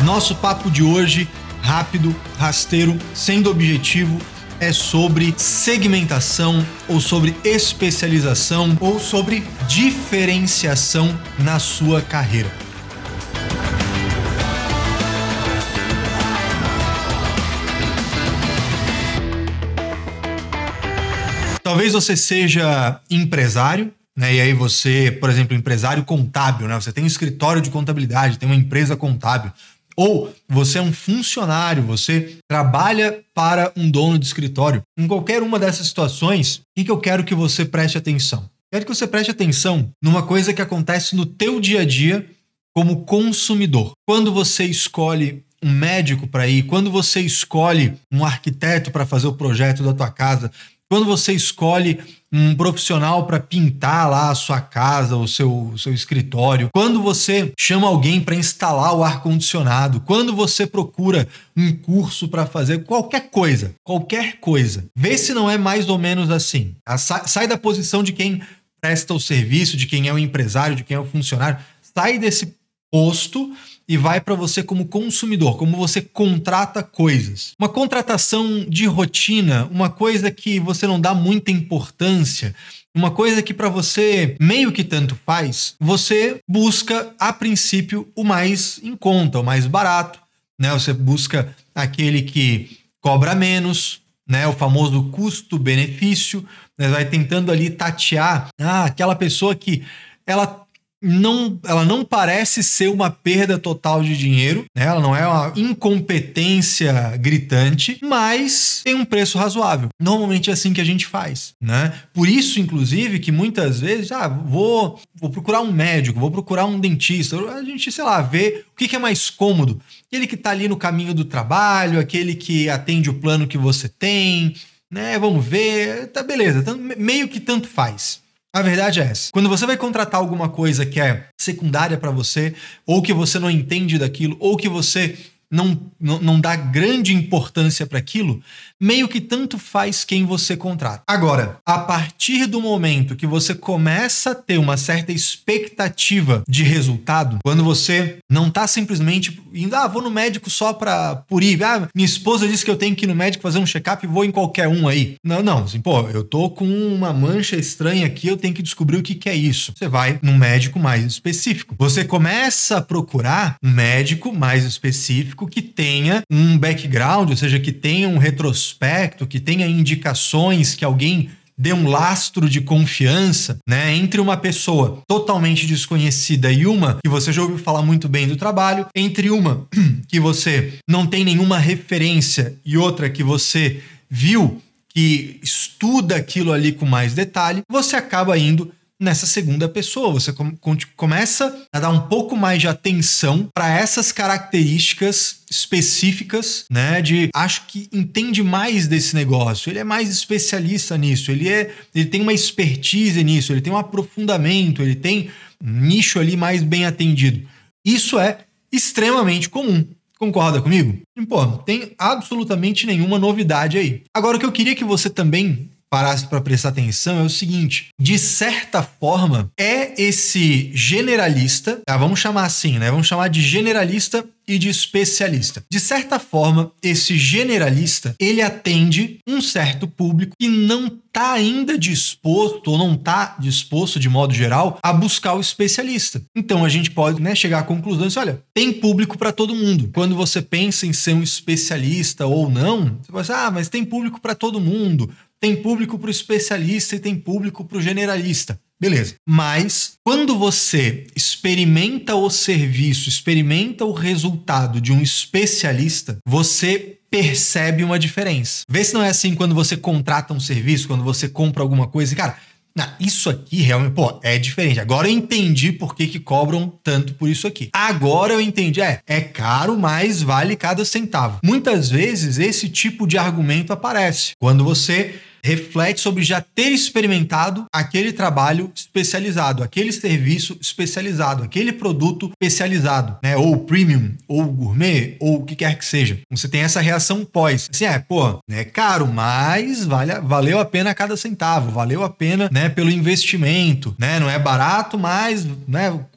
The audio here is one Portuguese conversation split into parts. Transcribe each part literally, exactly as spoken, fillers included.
Nosso papo de hoje, rápido, rasteiro, sendo objetivo, é sobre segmentação ou sobre especialização ou sobre diferenciação na sua carreira. Talvez você seja empresário, né? E aí você, por exemplo, empresário contábil, né? Você tem um escritório de contabilidade, tem uma empresa contábil. Ou você é um funcionário, você trabalha para um dono de escritório. Em qualquer uma dessas situações, o que eu quero que você preste atenção? Quero que você preste atenção numa coisa que acontece no teu dia a dia como consumidor. Quando você escolhe um médico para ir, quando você escolhe um arquiteto para fazer o projeto da tua casa, quando você escolhe um profissional para pintar lá a sua casa, o seu, o seu escritório, quando você chama alguém para instalar o ar-condicionado, quando você procura um curso para fazer qualquer coisa, qualquer coisa, vê se não é mais ou menos assim. Sai da posição de quem presta o serviço, de quem é o empresário, de quem é o funcionário, sai desse posto e vai para você como consumidor, como você contrata coisas. Uma contratação de rotina, uma coisa que você não dá muita importância, uma coisa que para você meio que tanto faz, você busca, a princípio, o mais em conta, o mais barato, né? Você busca aquele que cobra menos, né? O famoso custo-benefício, né? Vai tentando ali tatear ah, aquela pessoa que ela Não, ela não parece ser uma perda total de dinheiro, né? Ela não é uma incompetência gritante, mas tem um preço razoável. Normalmente é assim que a gente faz, né? Por isso, inclusive, que muitas vezes, ah, vou, vou procurar um médico, vou procurar um dentista, a gente, sei lá, vê o que é mais cômodo. Aquele que está ali no caminho do trabalho, aquele que atende o plano que você tem, né? Vamos ver, tá beleza, meio que tanto faz. A verdade é essa. Quando você vai contratar alguma coisa que é secundária para você, ou que você não entende daquilo, ou que você não, não, não dá grande importância para aquilo, meio que tanto faz quem você contrata. Agora, a partir do momento que você começa a ter uma certa expectativa de resultado, quando você não tá simplesmente indo, ah, vou no médico só pra por ir, ah, minha esposa disse que eu tenho que ir no médico fazer um check-up e vou em qualquer um aí. Não, não, assim, pô, eu tô com uma mancha estranha aqui, eu tenho que descobrir o que que é isso. Você vai num médico mais específico. Você começa a procurar um médico mais específico que tenha um background, ou seja, que tenha um retrospecto, que tenha indicações, que alguém dê um lastro de confiança, né, entre uma pessoa totalmente desconhecida e uma que você já ouviu falar muito bem do trabalho, entre uma que você não tem nenhuma referência e outra que você viu que estuda aquilo ali com mais detalhe, você acaba indo nessa segunda pessoa. Você com, com, começa a dar um pouco mais de atenção para essas características específicas, né? De acho que entende mais desse negócio, ele é mais especialista nisso, ele, é, ele tem uma expertise nisso, ele tem um aprofundamento, ele tem um nicho ali mais bem atendido. Isso é extremamente comum. Concorda comigo? Pô, não tem absolutamente nenhuma novidade aí. Agora, o que eu queria que você também parasse para prestar atenção é o seguinte: de certa forma, é esse generalista, tá? Vamos chamar assim, né? Vamos chamar de generalista e de especialista. De certa forma, esse generalista, ele atende um certo público que não está ainda disposto, ou não está disposto, de modo geral, a buscar o especialista. Então, a gente pode, né, chegar à conclusão de, olha, tem público para todo mundo. Quando você pensa em ser um especialista ou não, você pode dizer, ah, mas tem público para todo mundo. Tem público para o especialista e tem público para o generalista. Beleza. Mas quando você experimenta o serviço, experimenta o resultado de um especialista, você percebe uma diferença. Vê se não é assim quando você contrata um serviço, quando você compra alguma coisa. Cara, não, isso aqui realmente, pô, é diferente. Agora eu entendi por que que cobram tanto por isso aqui. Agora eu entendi. É, é caro, mas vale cada centavo. Muitas vezes esse tipo de argumento aparece quando você reflete sobre já ter experimentado aquele trabalho especializado, aquele serviço especializado, aquele produto especializado, né? Ou premium, ou gourmet, ou o que quer que seja. Você tem essa reação pós. Assim, é, pô, é caro, mas vale, valeu a pena cada centavo, valeu a pena, né, pelo investimento, né? Não é barato, mas, né,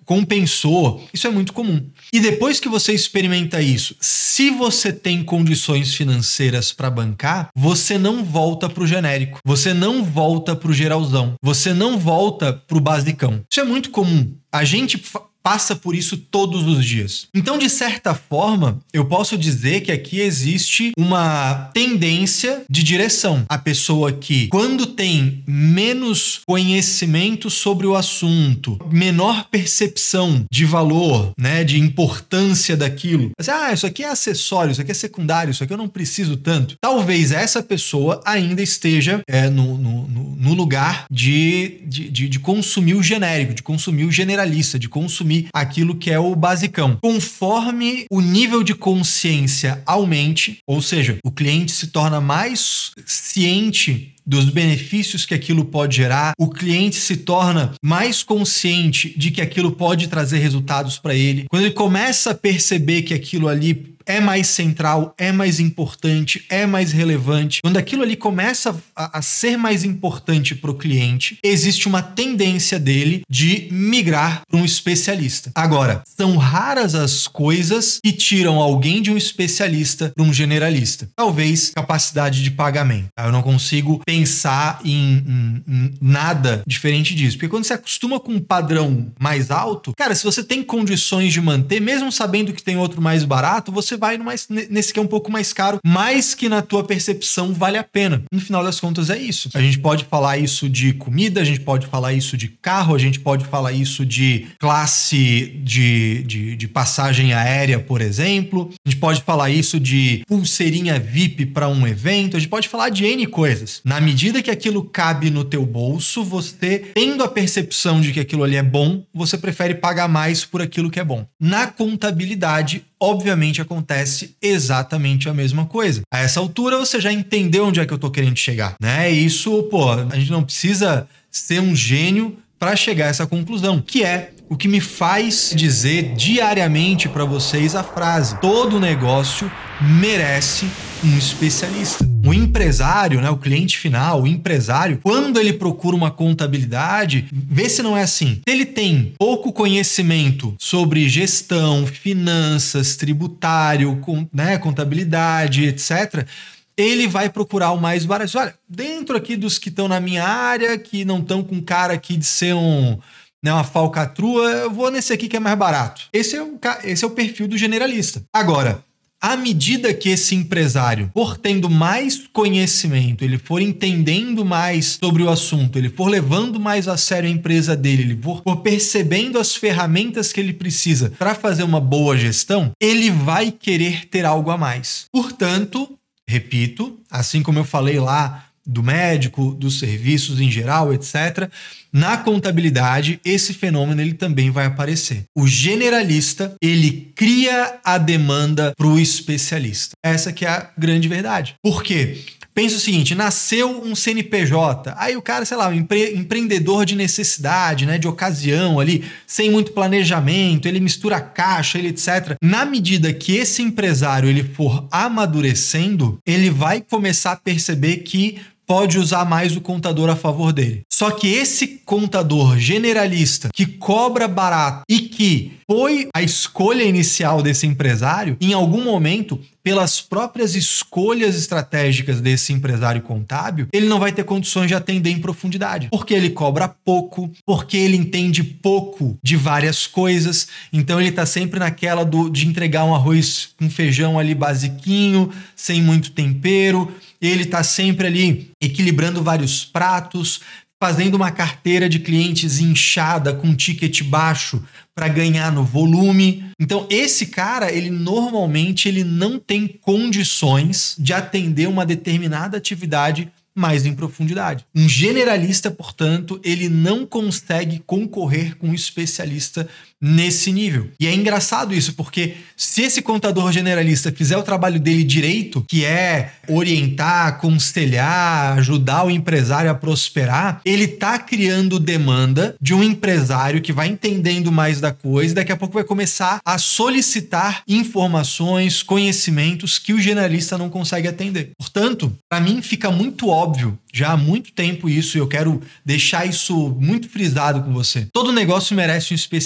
compensou. Isso é muito comum. E depois que você experimenta isso, se você tem condições financeiras para bancar, você não volta pro genérico. Você não volta pro geralzão. Você não volta pro basicão. Isso é muito comum. A gente passa por isso todos os dias. Então, de certa forma, eu posso dizer que aqui existe uma tendência de direção. A pessoa que, quando tem menos conhecimento sobre o assunto, menor percepção de valor, né, de importância daquilo, mas, ah, isso aqui é acessório, isso aqui é secundário, isso aqui eu não preciso tanto. Talvez essa pessoa ainda esteja é, no, no, no lugar de, de, de, de consumir o genérico, de consumir o generalista, de consumir aquilo que é o basicão. Conforme o nível de consciência aumente, ou seja, o cliente se torna mais ciente dos benefícios que aquilo pode gerar, o cliente se torna mais consciente de que aquilo pode trazer resultados para ele. Quando ele começa a perceber que aquilo ali é mais central, é mais importante, é mais relevante, quando aquilo ali começa a, a ser mais importante para o cliente, existe uma tendência dele de migrar para um especialista. Agora, são raras as coisas que tiram alguém de um especialista para um generalista. Talvez capacidade de pagamento. Eu não consigo pensar em, em, em nada diferente disso. Porque quando você acostuma com um padrão mais alto, cara, se você tem condições de manter, mesmo sabendo que tem outro mais barato, você vai no mais, nesse que é um pouco mais caro, mais que na tua percepção vale a pena. No final das contas é isso. A gente pode falar isso de comida, a gente pode falar isso de carro, a gente pode falar isso de classe de, de, de passagem aérea, por exemplo. A gente pode falar isso de pulseirinha V I P para um evento. A gente pode falar de N coisas. Na medida que aquilo cabe no teu bolso, você, tendo a percepção de que aquilo ali é bom, você prefere pagar mais por aquilo que é bom. Na contabilidade, obviamente acontece exatamente a mesma coisa. A essa altura você já entendeu onde é que eu tô querendo chegar, né? E isso, pô, a gente não precisa ser um gênio para chegar a essa conclusão, que é o que me faz dizer diariamente para vocês a frase: todo negócio merece um especialista. O empresário, né, o cliente final, o empresário, quando ele procura uma contabilidade, vê se não é assim. Se ele tem pouco conhecimento sobre gestão, finanças, tributário, com, né, contabilidade, etcétera, ele vai procurar o mais barato. Olha, dentro aqui dos que estão na minha área, que não estão com cara aqui de ser um... né, uma falcatrua, eu vou nesse aqui que é mais barato. Esse é o, esse é o perfil do generalista. Agora, à medida que esse empresário for tendo mais conhecimento, ele for entendendo mais sobre o assunto, ele for levando mais a sério a empresa dele, ele for, for percebendo as ferramentas que ele precisa para fazer uma boa gestão, ele vai querer ter algo a mais. Portanto, repito, assim como eu falei lá do médico, dos serviços em geral, etcétera, na contabilidade, esse fenômeno ele também vai aparecer. O generalista, ele cria a demanda para o especialista. Essa que é a grande verdade. Por quê? Pensa o seguinte, nasceu um C N P J, aí o cara, sei lá, um empre- empreendedor de necessidade, né, de ocasião ali, sem muito planejamento, ele mistura caixa, ele etcétera. Na medida que esse empresário ele for amadurecendo, ele vai começar a perceber que pode usar mais o contador a favor dele. Só que esse contador generalista que cobra barato e que foi a escolha inicial desse empresário, em algum momento, pelas próprias escolhas estratégicas desse empresário contábil, ele não vai ter condições de atender em profundidade. Porque ele cobra pouco, porque ele entende pouco de várias coisas, então ele tá sempre naquela do, de entregar um arroz com feijão ali basiquinho, sem muito tempero, ele tá sempre ali equilibrando vários pratos, fazendo uma carteira de clientes inchada com ticket baixo para ganhar no volume. Então, esse cara, ele normalmente ele não tem condições de atender uma determinada atividade mais em profundidade. Um generalista, portanto, ele não consegue concorrer com um especialista nesse nível. E é engraçado isso, porque se esse contador generalista fizer o trabalho dele direito, que é orientar, aconselhar, ajudar o empresário a prosperar, ele tá criando demanda de um empresário que vai entendendo mais da coisa e daqui a pouco vai começar a solicitar informações, conhecimentos que o generalista não consegue atender. Portanto, para mim fica muito óbvio, já há muito tempo isso, e eu quero deixar isso muito frisado com você. Todo negócio merece um especialista.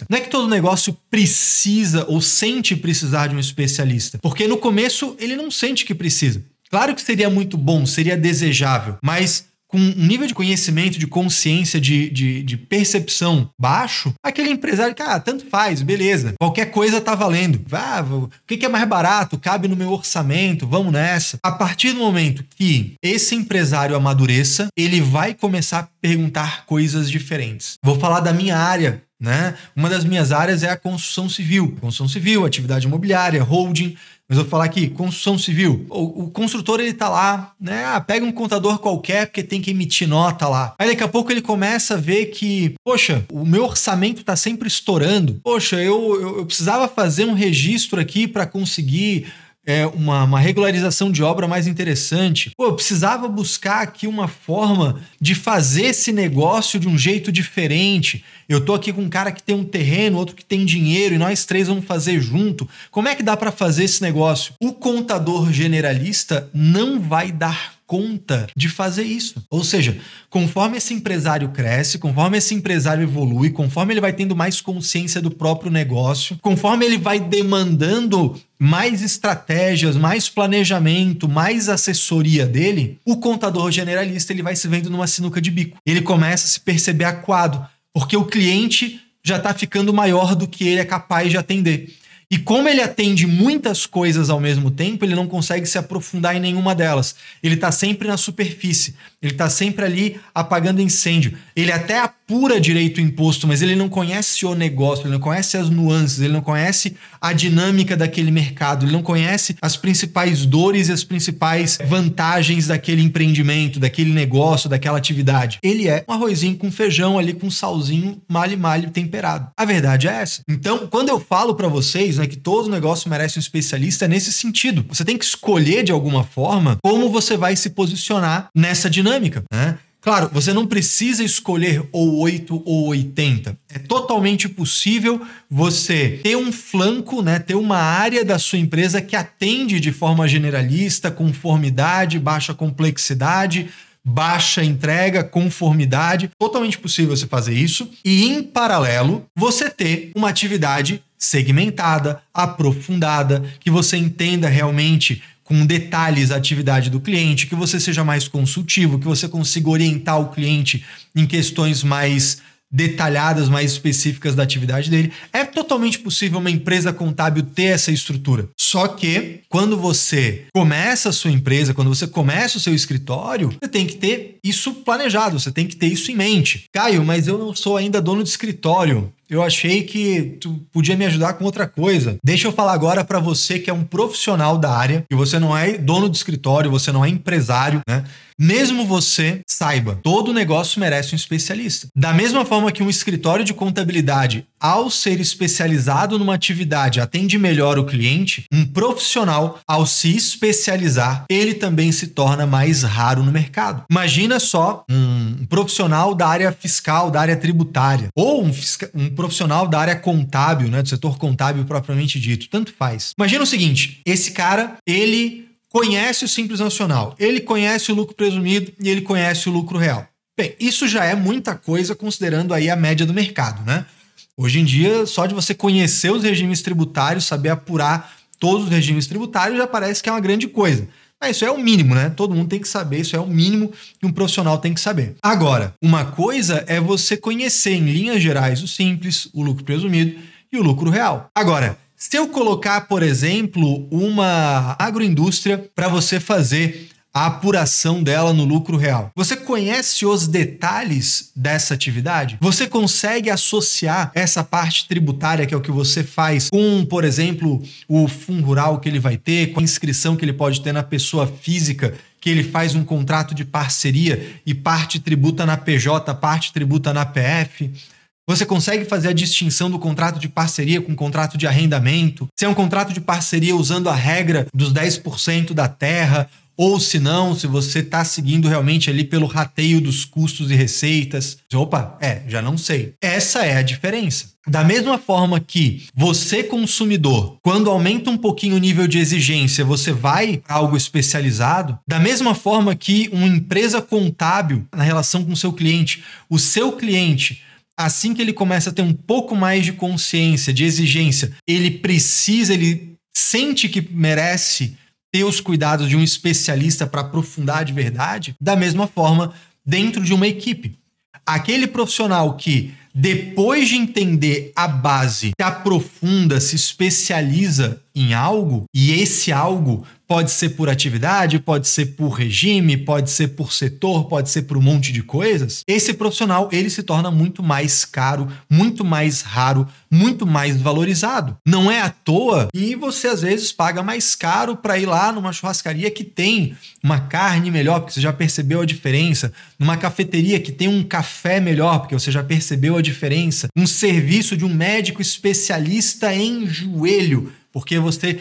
Não é que todo negócio precisa ou sente precisar de um especialista, porque no começo ele não sente que precisa. Claro que seria muito bom, seria desejável, mas com um nível de conhecimento, de consciência, de, de, de percepção baixo, aquele empresário, cara, tanto faz, beleza. Qualquer coisa tá valendo. Ah, o que é mais barato? Cabe no meu orçamento, vamos nessa. A partir do momento que esse empresário amadureça, ele vai começar a perguntar coisas diferentes. Vou falar da minha área, né? Uma das minhas áreas é a construção civil. Construção civil, atividade imobiliária, holding. Mas eu vou falar aqui, construção civil. O, o construtor, ele tá lá, né? Ah, pega um contador qualquer porque tem que emitir nota lá. Aí daqui a pouco ele começa a ver que, poxa, o meu orçamento tá sempre estourando. Poxa, eu, eu, eu precisava fazer um registro aqui para conseguir É uma, uma regularização de obra mais interessante. Pô, eu precisava buscar aqui uma forma de fazer esse negócio de um jeito diferente. Eu tô aqui com um cara que tem um terreno, outro que tem dinheiro, e nós três vamos fazer junto. Como é que dá para fazer esse negócio? O contador generalista não vai dar conta de fazer isso. Ou seja, conforme esse empresário cresce, conforme esse empresário evolui, conforme ele vai tendo mais consciência do próprio negócio, conforme ele vai demandando mais estratégias, mais planejamento, mais assessoria dele, o contador generalista ele vai se vendo numa sinuca de bico. Ele começa a se perceber acuado, porque o cliente já está ficando maior do que ele é capaz de atender. E como ele atende muitas coisas ao mesmo tempo, ele não consegue se aprofundar em nenhuma delas. Ele está sempre na superfície. Ele está sempre ali apagando incêndio. Ele até apura direito o imposto, mas ele não conhece o negócio, ele não conhece as nuances, ele não conhece a dinâmica daquele mercado, ele não conhece as principais dores e as principais vantagens daquele empreendimento, daquele negócio, daquela atividade. Ele é um arrozinho com feijão ali, com salzinho, malhe-malhe temperado. A verdade é essa. Então, quando eu falo para vocês, né, que todo negócio merece um especialista, é nesse sentido. Você tem que escolher de alguma forma como você vai se posicionar nessa dinâmica, né? Claro, você não precisa escolher ou oito ou oitenta. É totalmente possível você ter um flanco, né, ter uma área da sua empresa que atende de forma generalista, conformidade, baixa complexidade, baixa entrega, conformidade. Totalmente possível você fazer isso. E, em paralelo, você ter uma atividade segmentada, aprofundada, que você entenda realmente com detalhes a atividade do cliente, que você seja mais consultivo, que você consiga orientar o cliente em questões mais detalhadas, mais específicas da atividade dele. É totalmente possível uma empresa contábil ter essa estrutura. Só que quando você começa a sua empresa, quando você começa o seu escritório, você tem que ter isso planejado, você tem que ter isso em mente. Caio, mas eu não sou ainda dono de escritório. Eu achei que tu podia me ajudar com outra coisa. Deixa eu falar agora para você que é um profissional da área, que você não é dono de escritório, você não é empresário, né? Mesmo você saiba, todo negócio merece um especialista. Da mesma forma que um escritório de contabilidade, ao ser especializado numa atividade, atende melhor o cliente, um profissional, ao se especializar, ele também se torna mais raro no mercado. Imagina só um profissional da área fiscal, da área tributária, ou um, fisca- um profissional da área contábil, né, do setor contábil propriamente dito, tanto faz. Imagina o seguinte, esse cara, ele conhece o Simples Nacional, ele conhece o lucro presumido e ele conhece o lucro real. Bem, isso já é muita coisa considerando aí a média do mercado, né? Hoje em dia, só de você conhecer os regimes tributários, saber apurar todos os regimes tributários, já parece que é uma grande coisa. Mas isso é o mínimo, né? Todo mundo tem que saber, isso é o mínimo que um profissional tem que saber. Agora, uma coisa é você conhecer em linhas gerais o Simples, o lucro presumido e o lucro real. Agora, se eu colocar, por exemplo, uma agroindústria para você fazer a apuração dela no lucro real, você conhece os detalhes dessa atividade? Você consegue associar essa parte tributária, que é o que você faz, com, por exemplo, o fundo rural que ele vai ter, com a inscrição que ele pode ter na pessoa física, que ele faz um contrato de parceria e parte tributa na P J, parte tributa na P F? Você consegue fazer a distinção do contrato de parceria com o contrato de arrendamento? Se é um contrato de parceria usando a regra dos dez por cento da terra, ou se não, se você está seguindo realmente ali pelo rateio dos custos e receitas. Opa, é, já não sei. Essa é a diferença. Da mesma forma que você, consumidor, quando aumenta um pouquinho o nível de exigência, você vai para algo especializado, da mesma forma que uma empresa contábil na relação com o seu cliente, o seu cliente Assim que ele começa a ter um pouco mais de consciência, de exigência, ele precisa, ele sente que merece ter os cuidados de um especialista para aprofundar de verdade, da mesma forma, dentro de uma equipe. Aquele profissional que, depois de entender a base, se aprofunda, se especializa em algo, e esse algo pode ser por atividade, pode ser por regime, pode ser por setor, pode ser por um monte de coisas, esse profissional ele se torna muito mais caro, muito mais raro, muito mais valorizado. Não é à toa e você às vezes paga mais caro para ir lá numa churrascaria que tem uma carne melhor, porque você já percebeu a diferença, numa cafeteria que tem um café melhor, porque você já percebeu a diferença, um serviço de um médico especialista em joelho, porque você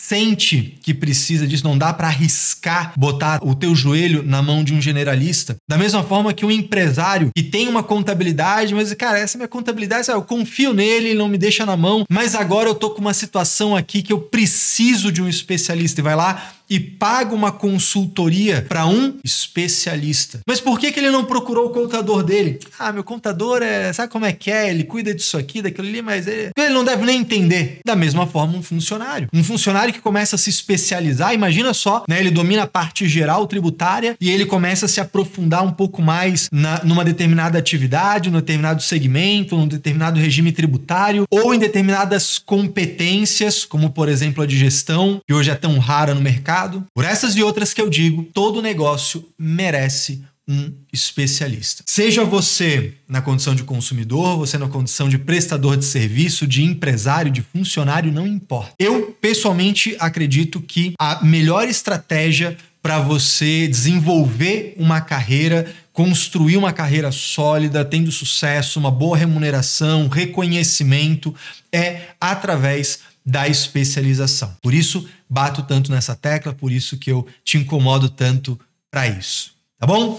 sente que precisa disso, não dá para arriscar botar o teu joelho na mão de um generalista. Da mesma forma que um empresário que tem uma contabilidade, mas, cara, essa é minha contabilidade, eu confio nele, ele não me deixa na mão, mas agora eu tô com uma situação aqui que eu preciso de um especialista. E vai lá e paga uma consultoria para um especialista. Mas por que que ele não procurou o contador dele? Ah, meu contador é... sabe como é que é? Ele cuida disso aqui, daquilo ali, mas ele, ele não deve nem entender. Da mesma forma, um funcionário. Um funcionário que começa a se especializar, imagina só, né? Ele domina a parte geral tributária e ele começa a se aprofundar um pouco mais na, numa determinada atividade, num determinado segmento, num determinado regime tributário ou em determinadas competências, como, por exemplo, a de gestão, que hoje é tão rara no mercado. Por essas e outras que eu digo, todo negócio merece um especialista. Seja você na condição de consumidor, você na condição de prestador de serviço, de empresário, de funcionário, não importa. Eu, pessoalmente, acredito que a melhor estratégia para você desenvolver uma carreira, construir uma carreira sólida, tendo sucesso, uma boa remuneração, reconhecimento, é através da especialização. Por isso, bato tanto nessa tecla, por isso que eu te incomodo tanto para isso. Tá bom?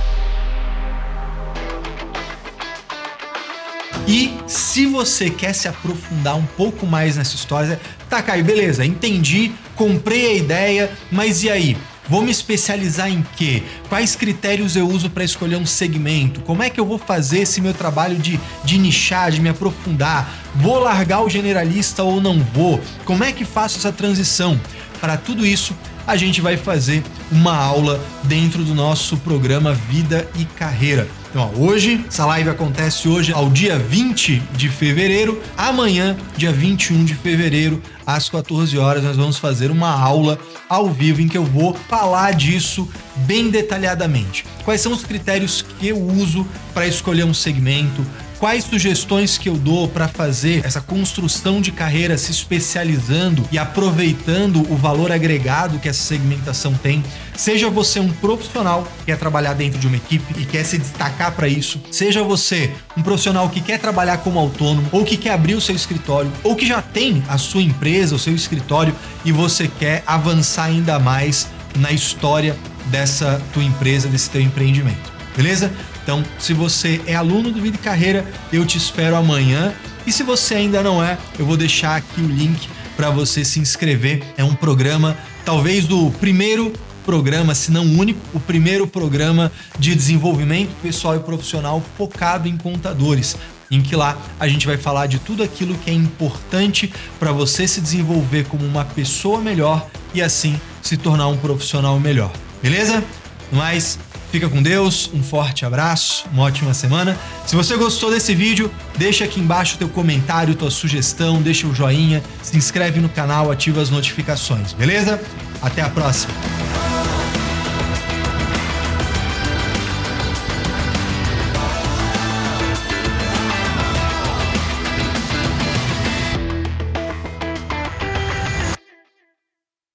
E se você quer se aprofundar um pouco mais nessa história, tá, Caio, beleza, entendi, comprei a ideia, mas e aí? Vou me especializar em quê? Quais critérios eu uso para escolher um segmento? Como é que eu vou fazer esse meu trabalho de, de nichar, de me aprofundar? Vou largar o generalista ou não vou? Como é que faço essa transição? Para tudo isso, a gente vai fazer uma aula dentro do nosso programa Vida e Carreira. Então, ó, hoje, essa live acontece hoje ao dia vinte de fevereiro. Amanhã, dia vinte e um de fevereiro, às quatorze horas, nós vamos fazer uma aula ao vivo em que eu vou falar disso bem detalhadamente. Quais são os critérios que eu uso para escolher um segmento? Quais sugestões que eu dou para fazer essa construção de carreira se especializando e aproveitando o valor agregado que essa segmentação tem? Seja você um profissional que quer trabalhar dentro de uma equipe e quer se destacar para isso, seja você um profissional que quer trabalhar como autônomo ou que quer abrir o seu escritório ou que já tem a sua empresa, o seu escritório e você quer avançar ainda mais na história dessa tua empresa, desse teu empreendimento. Beleza? Então, se você é aluno do Vida e Carreira, eu te espero amanhã. E se você ainda não é, eu vou deixar aqui o link para você se inscrever. É um programa, talvez o primeiro programa, se não o único, o primeiro programa de desenvolvimento pessoal e profissional focado em contadores, em que lá a gente vai falar de tudo aquilo que é importante para você se desenvolver como uma pessoa melhor e assim se tornar um profissional melhor. Beleza? Mas fica com Deus, um forte abraço, uma ótima semana. Se você gostou desse vídeo, deixa aqui embaixo teu comentário, tua sugestão, deixa o joinha, se inscreve no canal, ativa as notificações, beleza? Até a próxima!